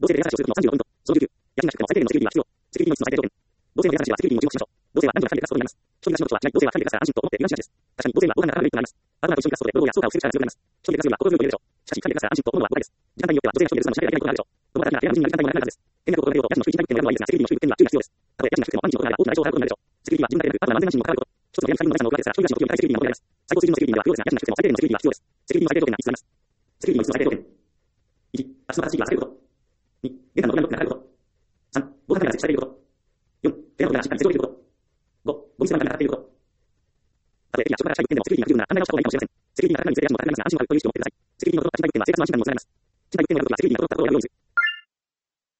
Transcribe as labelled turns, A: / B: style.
A: 同性でレアサーチをするときの35ポイント。その19、家賃が低くても最低限のセキュリティは必要。セキュリティの質の最低条件。同性のレアサーチはセキュリティにも注目しましょう。同性は何度か管理で出すことになります。一人暮らしの人はしない。同性は管理で出すから安心と思って油断しないです。確かに同性には大金がかかるメリットがあります。パートナーと一緒に暮らすことで労働や相談を防ぐ力が強くなります。一人で暮らすよりは心強いと言えるでしょう。しかし管理で出すから安心と思うのは誤解です。時間帯によっては女性が一人で住むのもしないといけないことがあるでしょう。共働きが提案人になる時間帯も長いはずです。転落を止めようと家賃の低い1.5点もやるのはいいですが、セキュリティの低い点には注意が必要です。たとえ家賃が低くても万一のことがあれば大きな代償を払うことになるでしょう。セキュリティは自分だけでなく、パートナーの安全安心にも関わること。一つの部屋に3人の財産の置くわけですから、一人暮らしの時より高いセキュリティに求められます。最高水準のセキュリティには不要ですが、家賃が低くても最低限のセキュリティは必要です。セキュリティの最低条件が5つあります。セキュリティの5つの最低条件。1、空き巣の形式が避けること。2、玄関の扉のロックがなくなること。3、防犯カメラが設置されていること。4、部屋の扉がしっかり施錠できること。5、ゴミ捨て場がなくなっていること。たとえ駅や職場から近い物件でもセキュリティが不十分な案内がした方がいいかもしれません。セキュリティが高いにつれ家賃も高くなりますが安心も高くという意識を持ってください。セキュリティの高い物件は最低限の生活の安心感も抑えられます。賃貸物件を選ぶときはセキュリティが整ったところを選ぶようにする。